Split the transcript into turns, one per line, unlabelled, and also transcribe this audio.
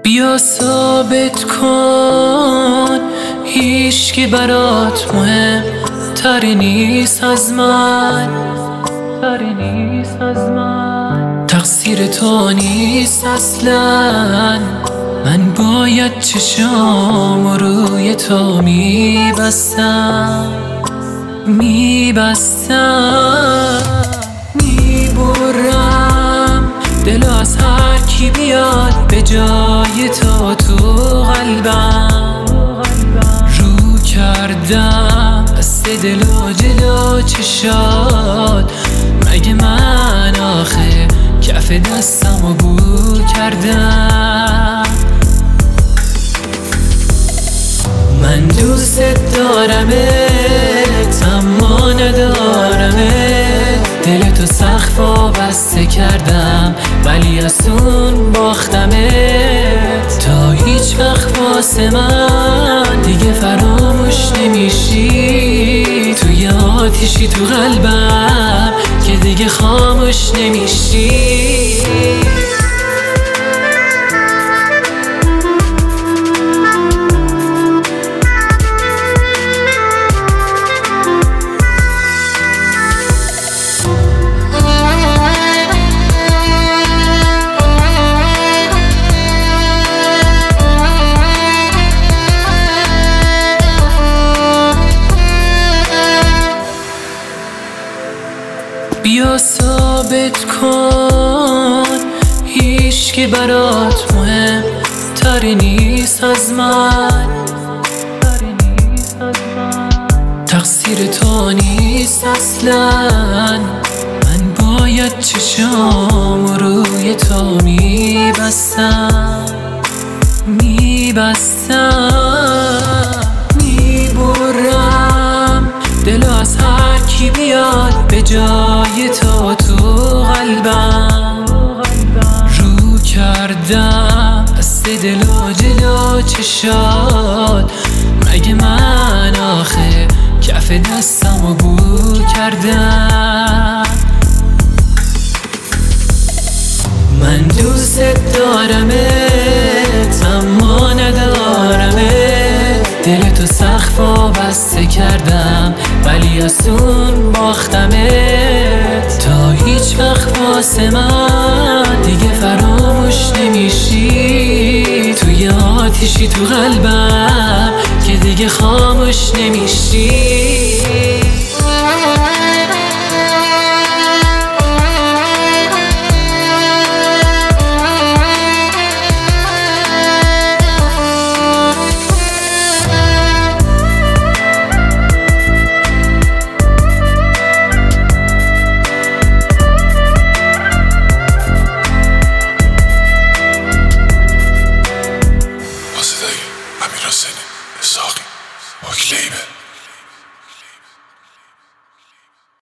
بیا ثابت کن هیچکی برات مهم تری نیست از من، تقصیر تو نیست اصلا. من باید چشام روی تو میبستم، میبرم دلو از هر کی بیاد به جای تو قلبم. رو کردم دست دل و جلو چشات، مگه من آخه کف دستمو بو کردم؟ من دوست دارمت اما ندارمت، دل تو سقف بسته کردم ولی از اون باختمت. تا هیچ وقت واسه من دیگه فراموش نمیشی، توی آتیشی تو قلبم که دیگه خاموش نمیشی. بیا ثابت کن هیچکی برات مهم تری نیست از من، تقصیر تو نیست اصلا. من باید چشام روی تو میبستم، میبرم دلو از هر کی بیاد به جای تو قلبم. رو کردم دست دل و جلو چشات، مگه من آخه کف دستمو بو کردم؟ من دوست دارمت اما ندارمت، دل تو سقف بسته کردم ولی از اون باختمت. تا هیچ وقت واسه من دیگه فراموش نمیشی، توی آتیشی تو قلبم که دیگه خاموش نمیشی.
امیر حسینی اسحاقی، اوک لیبل.